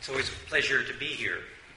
It's always a pleasure to be here.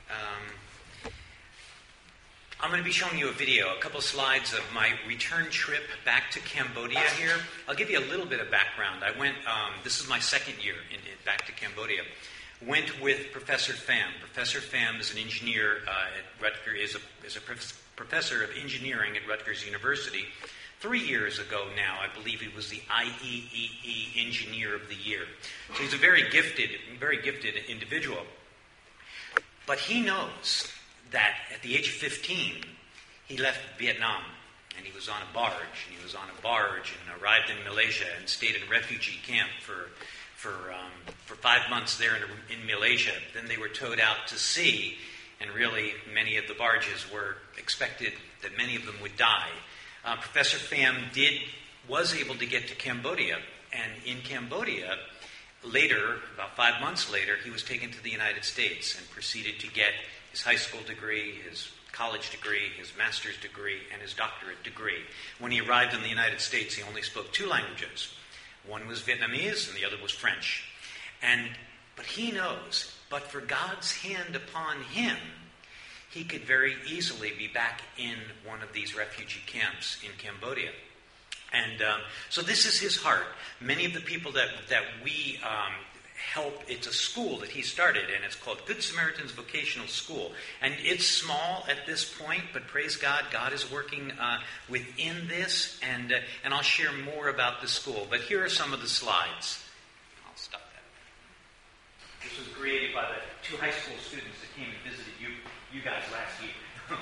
I'm going to be showing you a video, a couple slides of my return trip back to Cambodia here. I'll give you a little bit of background. I went, this is my second year back to Cambodia. Went with Professor Pham. Professor Pham is an engineer at Rutgers, is a professor of engineering at Rutgers University. 3 years ago now, I believe he was the IEEE Engineer of the Year. So he's a very gifted individual. But he knows that at the age of 15, he left Vietnam, and he was on a barge, and arrived in Malaysia and stayed in a refugee camp for 5 months there in Malaysia. Then they were towed out to sea, and really many of the barges were expected that many of them would die. Professor Pham was able to get to Cambodia, and in Cambodia, later, about 5 months later, he was taken to the United States and proceeded to get his high school degree, his college degree, his master's degree, and his doctorate degree. When he arrived in the United States, he only spoke 2 languages. One was Vietnamese, and the other was French. But he knows, but for God's hand upon him, he could very easily be back in one of these refugee camps in Cambodia. And so this is his heart. Many of the people that we help, it's a school that he started, and it's called Good Samaritans Vocational School. And it's small at this point, but praise God, God is working within this, and I'll share more about the school. But here are some of the slides. I'll stop that. This was created by the 2 high school students that came and visited you guys last year.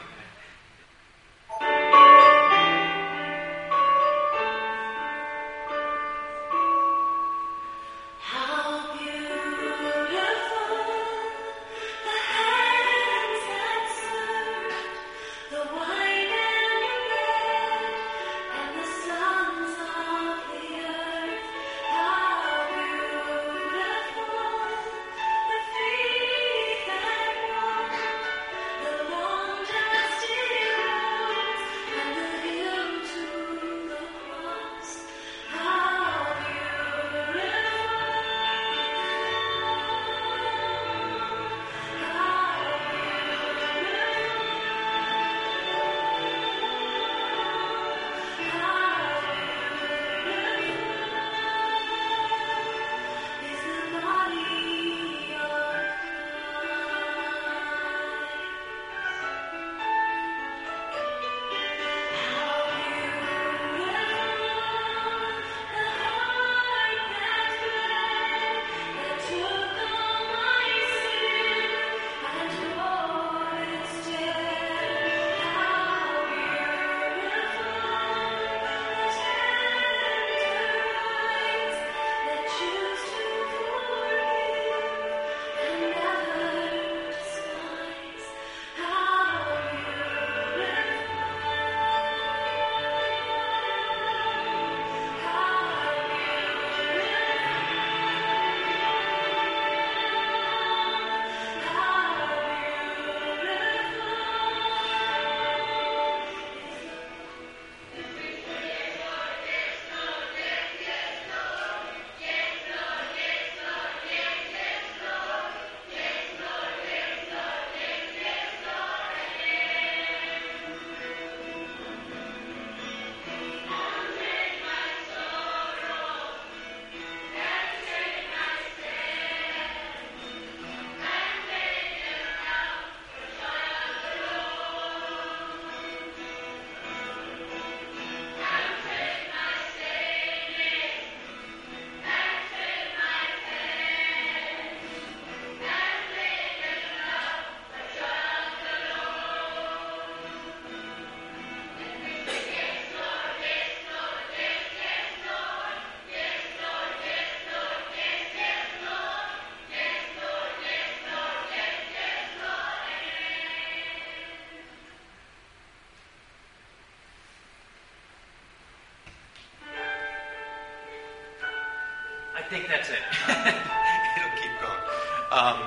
I think that's it. It'll keep going.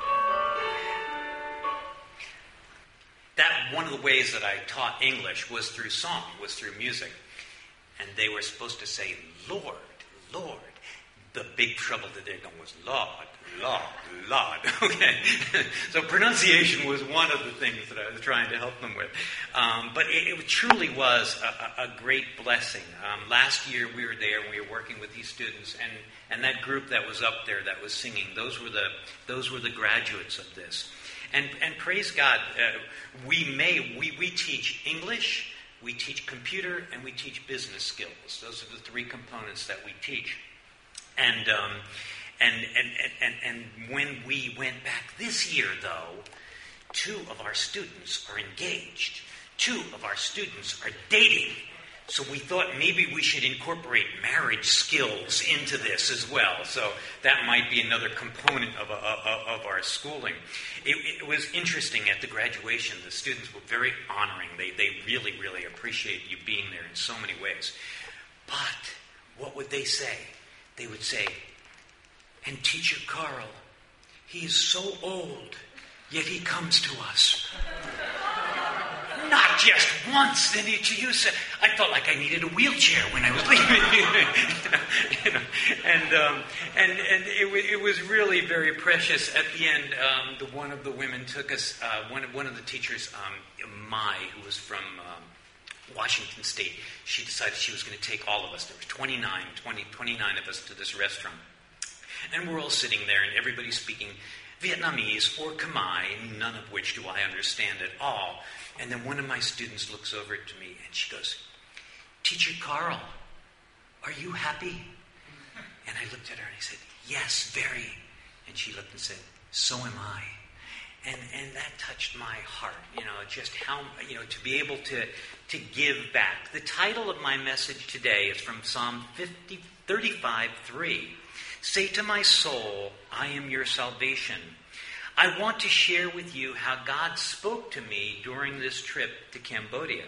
One of the ways that I taught English was through song, was through music. And they were supposed to say, Lord, Lord, the big trouble that they're going was Lord. Okay. So pronunciation was one of the things that I was trying to help them with. But it truly was a great blessing. Last year we were there and we were working with these students, and that group that was up there that was singing, those were the graduates of this. And praise God, we teach English, we teach computer, and we teach business skills. Those are the three components that we teach. And when we went back this year, though, 2 of our students are engaged. 2 of our students are dating. So we thought maybe we should incorporate marriage skills into this as well. So that might be another component of our schooling. It was interesting at the graduation. The students were very honoring. They really, really appreciate you being there in so many ways. But what would they say? They would say, "And Teacher Carl, he is so old, yet he comes to us." Not just once. Then you said, I felt like I needed a wheelchair when I was leaving. And it was really very precious. At the end, one of the women took us. One of the teachers, Mai, who was from Washington State, she decided she was going to take all of us. There was 29 of us to this restaurant. And we're all sitting there, and everybody's speaking Vietnamese or Khmer, none of which do I understand at all. And then one of my students looks over to me, and she goes, "Teacher Carl, are you happy?" And I looked at her, and I said, "Yes, very." And she looked and said, "So am I." And that touched my heart, just how, to be able to give back. The title of my message today is from Psalm 35:3. "Say to my soul, I am your salvation." I want to share with you how God spoke to me during this trip to Cambodia.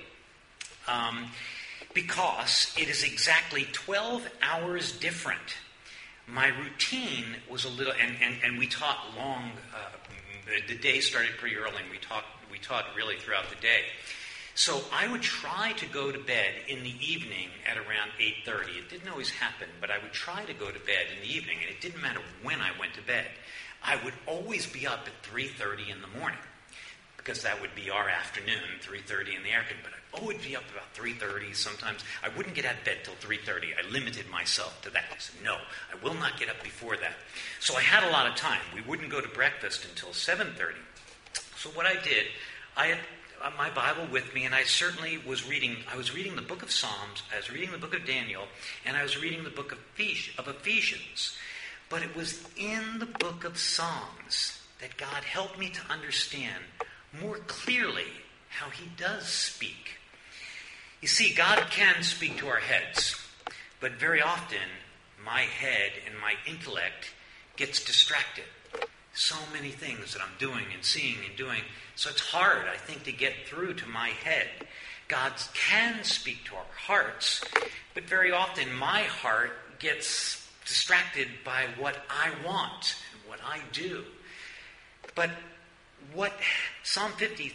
Because it is exactly 12 hours different. My routine was a little, and we taught long. The day started pretty early, and we taught really throughout the day. So I would try to go to bed in the evening at around 8:30. It didn't always happen, but I would try to go to bed in the evening, and it didn't matter when I went to bed. I would always be up at 3:30 in the morning, because that would be our afternoon, 3:30 in the afternoon. But I'd always be up about 3:30. Sometimes I wouldn't get out of bed till 3:30. I limited myself to that. I said, no, I will not get up before that. So I had a lot of time. We wouldn't go to breakfast until 7:30. So what I did, I had my Bible with me, and I certainly was reading. I was reading the book of Psalms, I was reading the book of Daniel, and I was reading the book of Ephesians. But it was in the book of Psalms that God helped me to understand more clearly how he does speak. You see, God can speak to our heads, but very often my head and my intellect gets distracted. So many things that I'm doing and seeing and doing. So it's hard, I think, to get through to my head. God can speak to our hearts, but very often my heart gets distracted by what I want and what I do. But what Psalm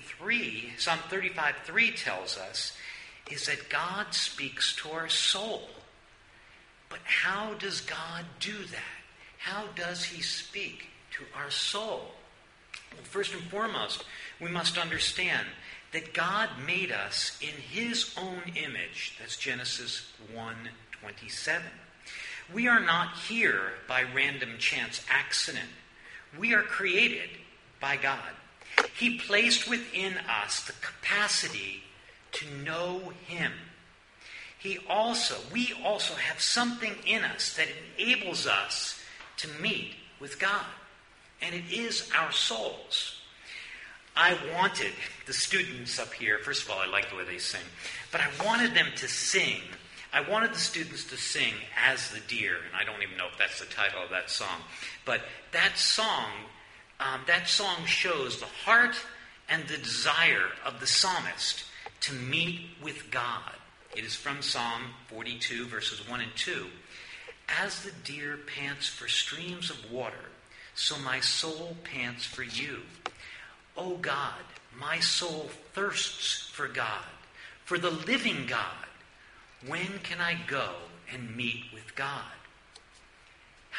35:3 tells us is that God speaks to our soul. But how does God do that? How does he speak to our soul? Well, first and foremost, we must understand that God made us in his own image. That's Genesis 1:27. We are not here by random chance accident. We are created by God. He placed within us the capacity to know him. We also have something in us that enables us to meet with God. And it is our souls. I wanted the students up here, first of all, I like the way they sing, but I wanted them to sing. I wanted the students to sing As the Deer, and I don't even know if that's the title of that song. But that song shows the heart and the desire of the psalmist to meet with God. It is from Psalm 42, verses 1 and 2. "As the deer pants for streams of water, so my soul pants for you. O God, my soul thirsts for God, for the living God. When can I go and meet with God?"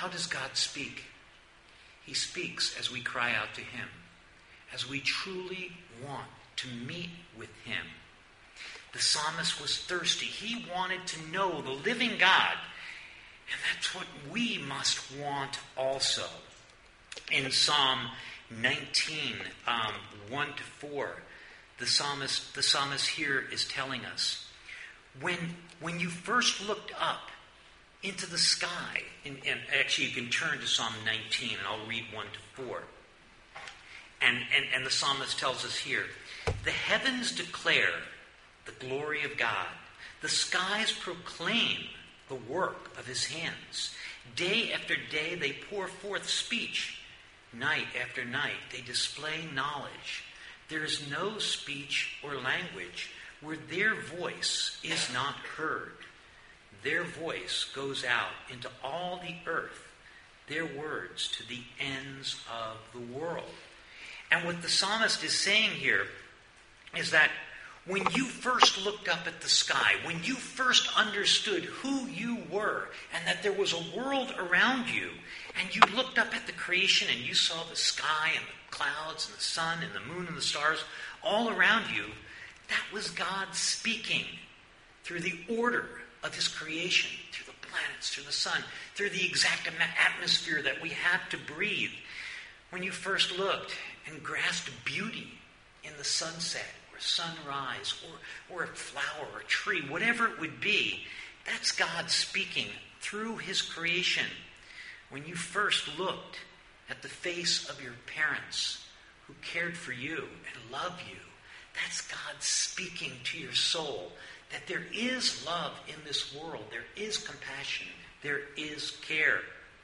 How does God speak? He speaks as we cry out to him, as we truly want to meet with him. The psalmist was thirsty. He wanted to know the living God. And that's what we must want also. In Psalm 19, 1 to 4, the psalmist here is telling us, when you first looked up into the sky, and actually you can turn to Psalm 19, and I'll read 1 to 4. And the psalmist tells us here, the heavens declare the glory of God. The skies proclaim the work of his hands. Day after day they pour forth speech. Night after night they display knowledge. There is no speech or language where their voice is not heard. Their voice goes out into all the earth, their words to the ends of the world. And what the psalmist is saying here is that when you first looked up at the sky, when you first understood who you were and that there was a world around you, and you looked up at the creation and you saw the sky and the clouds and the sun and the moon and the stars all around you, that was God speaking through the order of his creation, through the planets, through the sun, through the exact atmosphere that we have to breathe. When you first looked and grasped beauty in the sunset, sunrise, or a flower, or a tree, whatever it would be, that's God speaking through his creation. When you first looked at the face of your parents who cared for you and love you, that's God speaking to your soul that there is love in this world, there is compassion, there is care.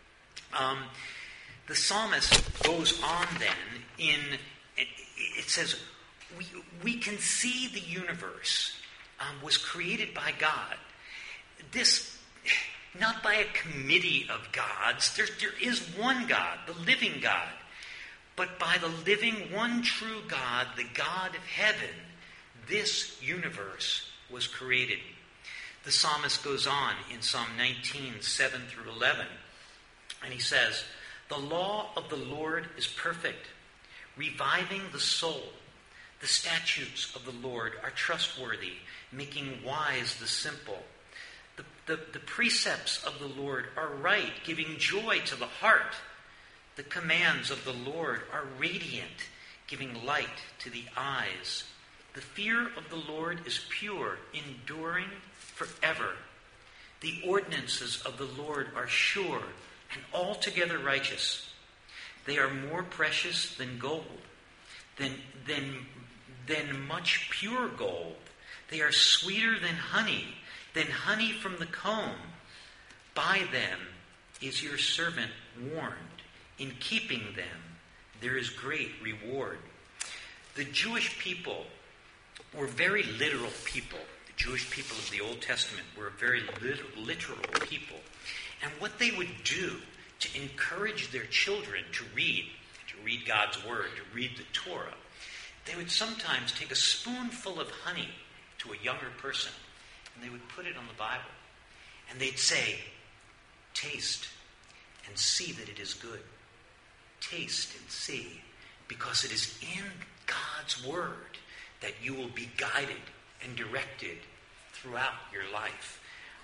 The psalmist goes on then it says, we can see the universe was created by God. This, not by a committee of gods. There is one God, the living God. But by the living, one true God, the God of heaven, this universe was created. The psalmist goes on in Psalm 19, 7 through 11. And he says, the law of the Lord is perfect, reviving the soul. The statutes of the Lord are trustworthy, making wise the simple. The precepts of the Lord are right, giving joy to the heart. The commands of the Lord are radiant, giving light to the eyes. The fear of the Lord is pure, enduring forever. The ordinances of the Lord are sure and altogether righteous. They are more precious than gold, than much pure gold. They are sweeter than honey from the comb. By them is your servant warned. In keeping them, there is great reward. The Jewish people were very literal people. The Jewish people of the Old Testament were a very literal people. And what they would do to encourage their children to read God's Word, to read the Torah, they would sometimes take a spoonful of honey to a younger person, and they would put it on the Bible. And they'd say, taste and see that it is good. Taste and see, because it is in God's Word that you will be guided and directed throughout your life.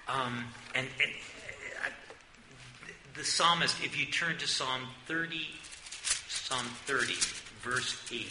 The psalmist, if you turn to Psalm 30, verse 8.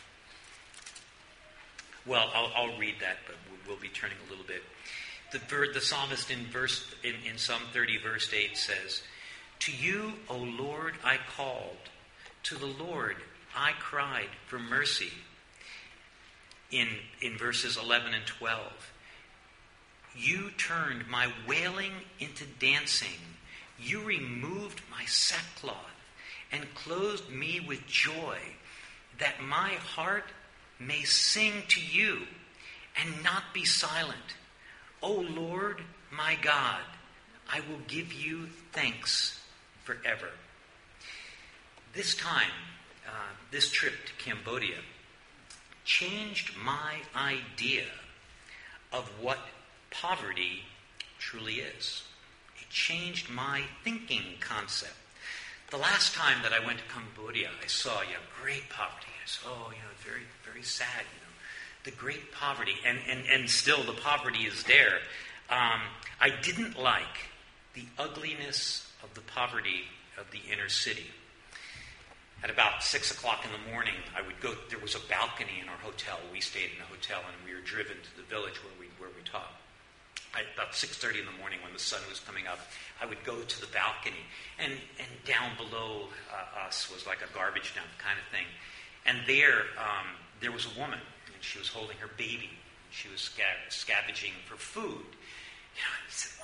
Well, I'll read that, but we'll be turning a little bit. The psalmist in Psalm 30, verse 8 says, to you, O Lord, I called. To the Lord I cried for mercy. In verses 11 and 12, you turned my wailing into dancing. You removed my sackcloth and clothed me with joy, that my heart may sing to you and not be silent. O Lord, my God, I will give you thanks forever. This time, this trip to Cambodia changed my idea of what poverty truly is. It changed my thinking concept. The last time that I went to Cambodia, I saw, great poverty. I saw, very, very sad, the great poverty. And still the poverty is there. I didn't like the ugliness of the poverty of the inner city. At about 6 o'clock in the morning, I would go. There was a balcony in our hotel. We stayed in a hotel, and we were driven to the village where we taught. About 6:30 in the morning, when the sun was coming up, I would go to the balcony, and down below us was like a garbage dump kind of thing. And there was a woman, and she was holding her baby. She was scavenging for food. I said,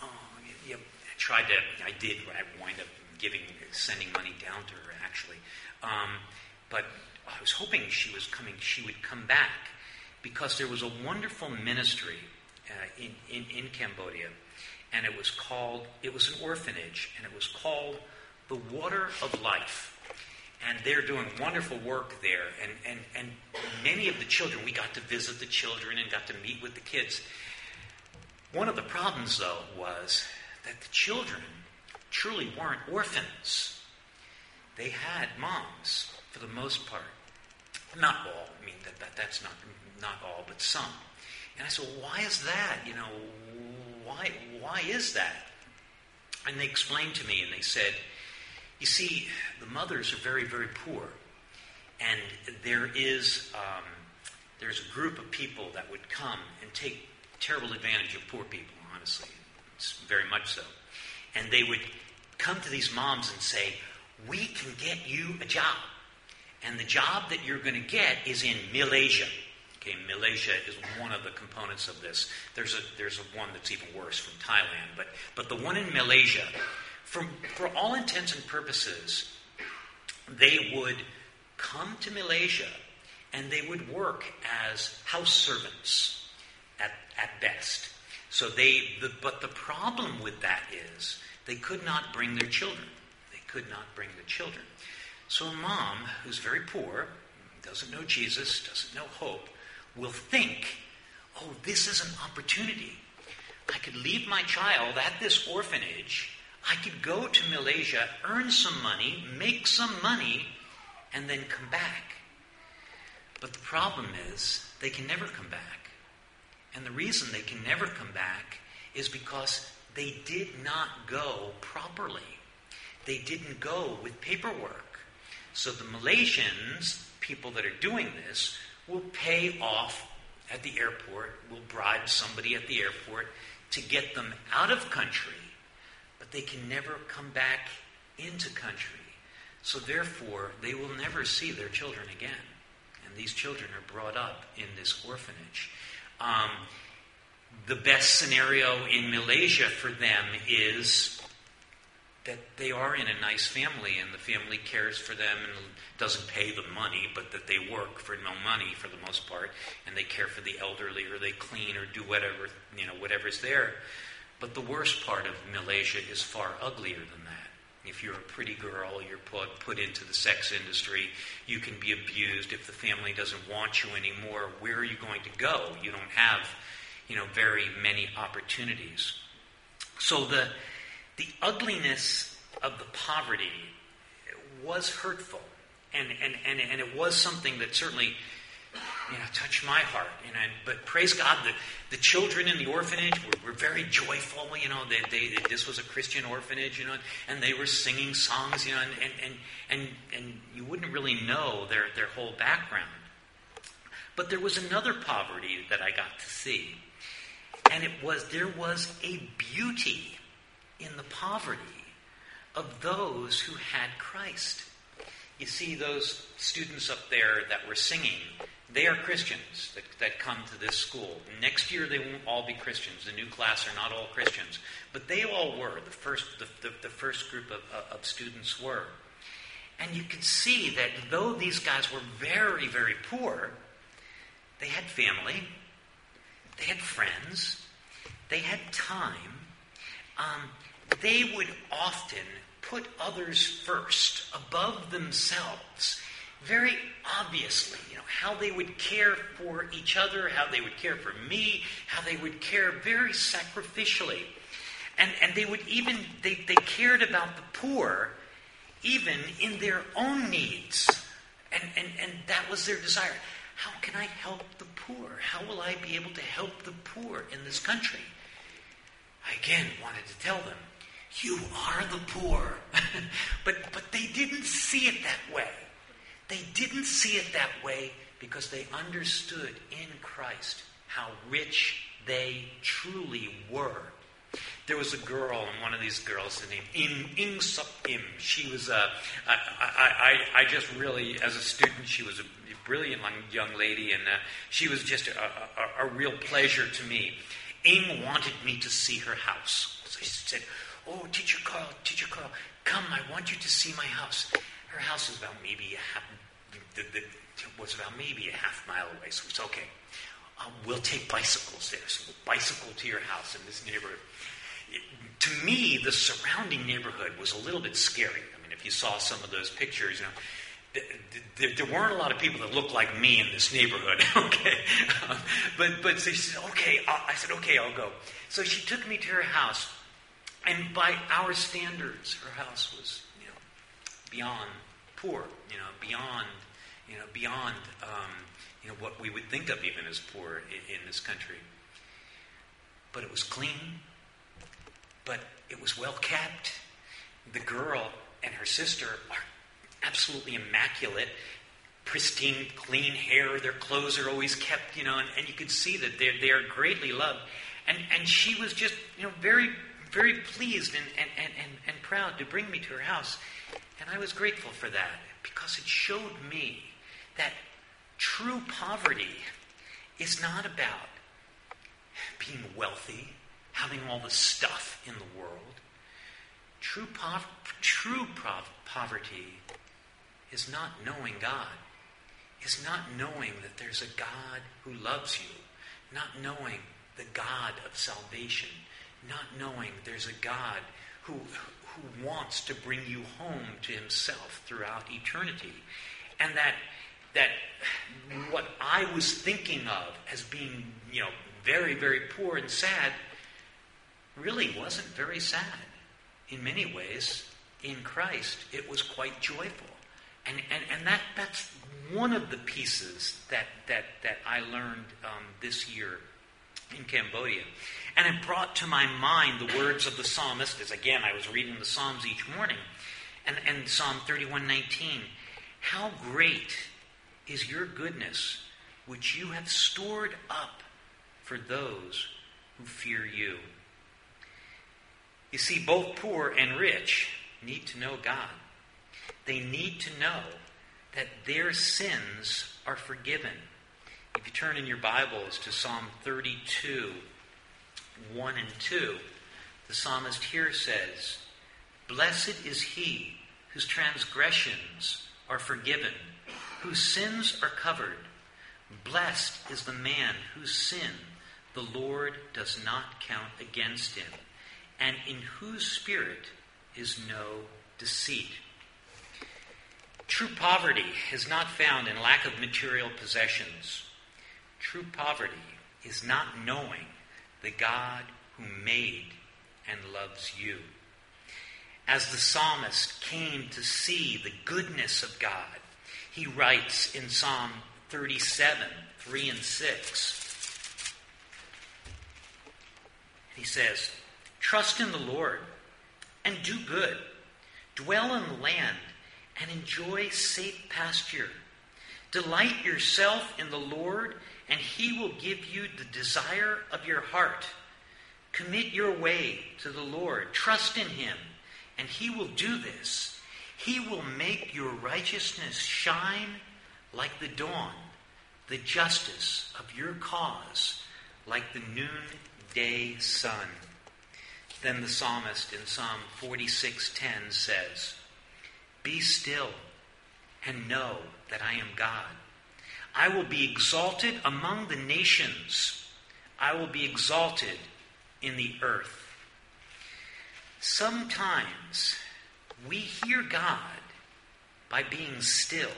I did. I wind up sending money down to her, actually. But I was hoping she would come back, because there was a wonderful ministry in Cambodia, and it was an orphanage, and it was called the Water of Life. And they're doing wonderful work there, and many of the children, we got to visit the children and got to meet with the kids. One of the problems, though, was that the children truly weren't orphans. They had moms, for the most part. Not all. I mean, that's not all, but some. And I said, well, why is that? Why is that? And they explained to me, and they said, you see, the mothers are very, very poor. And there's a group of people that would come and take terrible advantage of poor people, honestly. It's very much so. And they would come to these moms and say, we can get you a job. And the job that you're going to get is in Malaysia. Okay, Malaysia is one of the components of this. There's a one that's even worse from Thailand. But the one in Malaysia, for all intents and purposes, they would come to Malaysia and they would work as house servants at best. So but the problem with that is they could not bring their children. They could not bring the children. So a mom who's very poor, doesn't know Jesus, doesn't know hope, will think, oh, this is an opportunity. I could leave my child at this orphanage. I could go to Malaysia, earn some money, make some money, and then come back. But the problem is they can never come back. And the reason they can never come back is because they did not go properly. They didn't go with paperwork. So the Malaysians, people that are doing this, will pay off at the airport, will bribe somebody at the airport to get them out of country, but they can never come back into country. So therefore, they will never see their children again. And these children are brought up in this orphanage. The best scenario in Malaysia for them is that they are in a nice family and the family cares for them and doesn't pay them money, but that they work for no money for the most part, and they care for the elderly, or they clean or do whatever's there. But the worst part of Malaysia is far uglier than that. If you're a pretty girl, you're put into the sex industry, you can be abused. If the family doesn't want you anymore, where are you going to go? You don't have, very many opportunities. So the ugliness of the poverty was hurtful, and it was something that certainly touched my heart. But praise God, the children in the orphanage were very joyful. This was a Christian orphanage, and they were singing songs, and you wouldn't really know their whole background. But there was another poverty that I got to see, and there was a beauty in the poverty of those who had Christ. You see those students up there that were singing, they are Christians that come to this school. Next year they won't all be Christians. The new class are not all Christians. But they all were. The first group of students were. And you could see that though these guys were very, very poor, they had family, they had friends, they had time. They would often put others first, above themselves, very obviously. How they would care for each other, how they would care for me, how they would care very sacrificially. And they would even, they cared about the poor even in their own needs. And that was their desire. How can I help the poor? How will I be able to help the poor in this country? I again wanted to tell them, you are the poor. but they didn't see it that way. They didn't see it that way because they understood in Christ how rich they truly were. There was a girl, and one of these girls, named Ing Sup Im. She was I just really, as a student, she was a brilliant young lady, and she was just a real pleasure to me. Ing wanted me to see her house. So she said, "Oh, Teacher Carl, come, I want you to see my house." Her house was about maybe a half mile away, so it's okay. We'll take bicycles there. So we'll bicycle to your house in this neighborhood. To me, the surrounding neighborhood was a little bit scary. I mean, if you saw some of those pictures, there weren't a lot of people that looked like me in this neighborhood. Okay, but so she said, "Okay." I said, "Okay, I'll go." So she took me to her house, and by our standards, her house was, beyond poor. Beyond what we would think of even as poor in this country. But it was clean. But it was well kept. The girl and her sister are absolutely immaculate, pristine, clean hair. Their clothes are always kept, and you could see that they are greatly loved. And she was just, very, very pleased and proud to bring me to her house. And I was grateful for that because it showed me that true poverty is not about being wealthy, having all the stuff in the world. True poverty is not knowing God, is not knowing that there's a God who loves you, not knowing the God of salvation, not knowing there's a God who wants to bring you home to himself throughout eternity. And that what I was thinking of as being, very, very poor and sad really wasn't very sad. In many ways, in Christ, it was quite joyful. And that's one of the pieces that I learned this year in Cambodia. And it brought to my mind the words of the psalmist, as again I was reading the Psalms each morning, and Psalm 31:19. How great is your goodness, which you have stored up for those who fear you. You see, both poor and rich need to know God. They need to know that their sins are forgiven. If you turn in your Bibles to Psalm 32, 1 and 2, the psalmist here says, "Blessed is he whose transgressions are forgiven, whose sins are covered. Blessed is the man whose sin the Lord does not count against him, and in whose spirit is no deceit." True poverty is not found in lack of material possessions. True poverty is not knowing the God who made and loves you. As the psalmist came to see the goodness of God, he writes in Psalm 37, 3 and 6. He says, "Trust in the Lord and do good. Dwell in the land and enjoy safe pasture. Delight yourself in the Lord, and he will give you the desire of your heart. Commit your way to the Lord. Trust in him, and he will do this. He will make your righteousness shine like the dawn, the justice of your cause like the noonday sun." Then the psalmist in Psalm 46:10 says, "Be still and know that I am God. I will be exalted among the nations. I will be exalted in the earth." Sometimes we hear God by being still.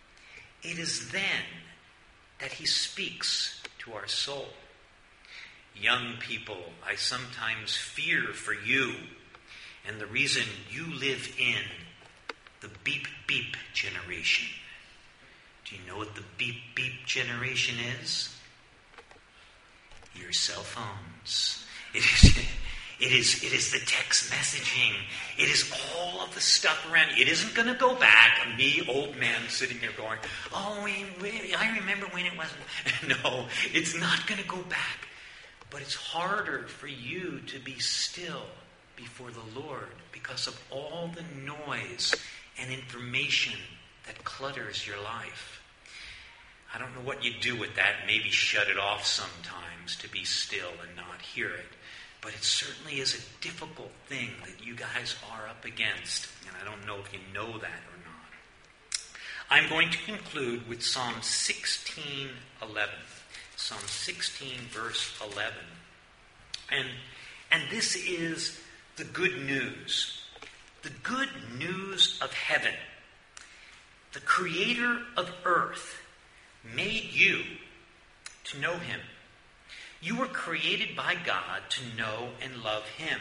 It is then that he speaks to our soul. Young people, I sometimes fear for you and the reason you live in the beep beep generation. Do you know what the beep beep generation is? Your cell phones. It is the text messaging. It is all of the stuff around you. It isn't going to go back. Me, old man, sitting there going, oh, I remember when it wasn't. No, it's not going to go back. But it's harder for you to be still before the Lord because of all the noise and information that clutters your life. I don't know what you do with that. Maybe shut it off sometimes to be still and not hear it. But it certainly is a difficult thing that you guys are up against. And I don't know if you know that or not. I'm going to conclude with Psalm 16:11. Psalm 16, verse 11. And this is the good news. The good news of heaven. The creator of earth made you to know him. You were created by God to know and love him.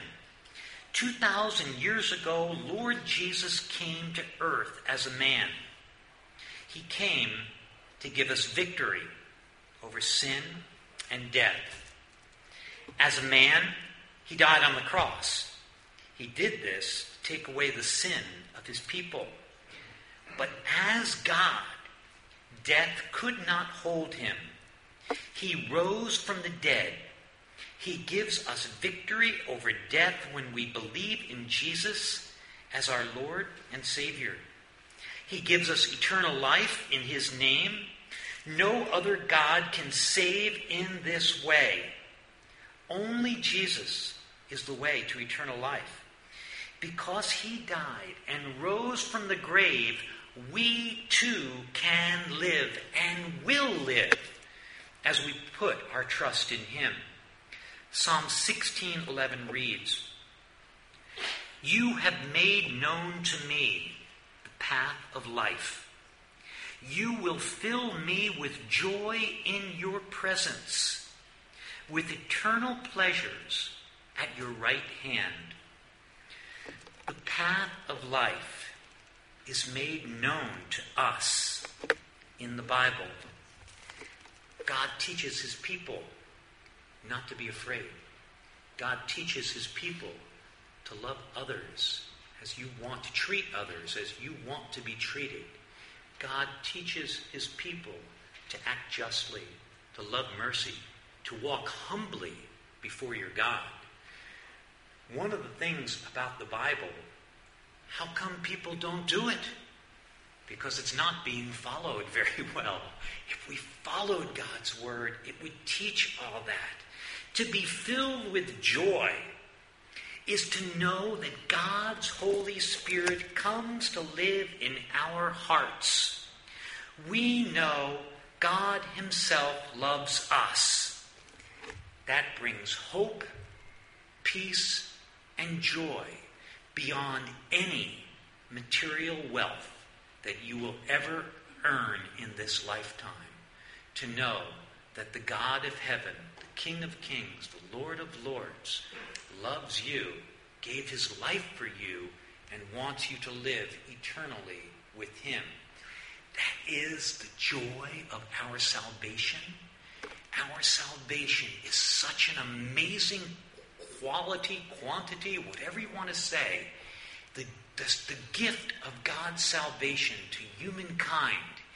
2,000 years ago, Lord Jesus came to earth as a man. He came to give us victory over sin and death. As a man, he died on the cross. He did this to take away the sin of his people. But as God, death could not hold him. He rose from the dead. He gives us victory over death when we believe in Jesus as our Lord and Savior. He gives us eternal life in his name. No other God can save in this way. Only Jesus is the way to eternal life. Because he died and rose from the grave, we too can live and will live as we put our trust in him. Psalm 16:11 reads, You have made known to me the path of life. You will fill me with joy in your presence, with eternal pleasures at your right hand. The path of life is made known to us in the Bible. God teaches his people not to be afraid. God teaches his people to love others as you want to treat others, as you want to be treated. God teaches his people to act justly, to love mercy, to walk humbly before your God. One of the things about the Bible, how come people don't do it? Because it's not being followed very well. If we followed God's word, it would teach all that. To be filled with joy is to know that God's Holy Spirit comes to live in our hearts. We know God himself loves us. That brings hope, peace, and joy beyond any material wealth that you will ever earn in this lifetime. To know that the God of heaven, the King of kings, the Lord of lords, loves you, gave his life for you, and wants you to live eternally with him. That is the joy of our salvation. Our salvation is such an amazing quality, quantity, whatever you want to say. The gift of God's salvation to humankind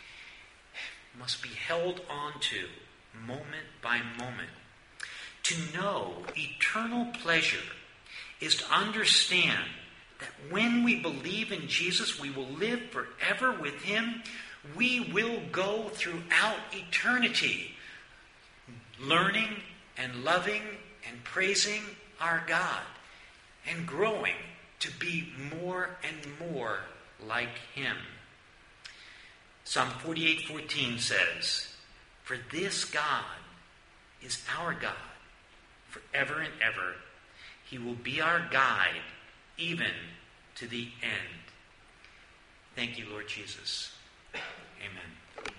must be held on to moment by moment. To know eternal pleasure is to understand that when we believe in Jesus, we will live forever with him. We will go throughout eternity learning and loving and praising our God and growing to be more and more like him. Psalm 48:14 says, For this God is our God forever and ever. He will be our guide even to the end. Thank you, Lord Jesus. Amen.